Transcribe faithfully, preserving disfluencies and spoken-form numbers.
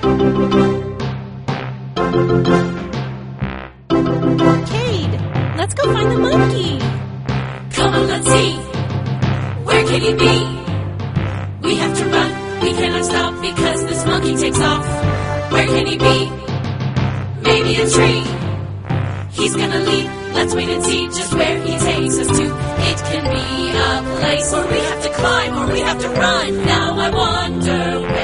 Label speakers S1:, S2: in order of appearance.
S1: Cade, let's go find the monkey.
S2: Come on, let's see. Where can he be? We have to run. We cannot stop because this monkey takes off. Where can he be? Maybe a tree. He's gonna leap. Let's wait and see just where he takes us to. It can be a place where we have to climb or we have to run. Now I wonder where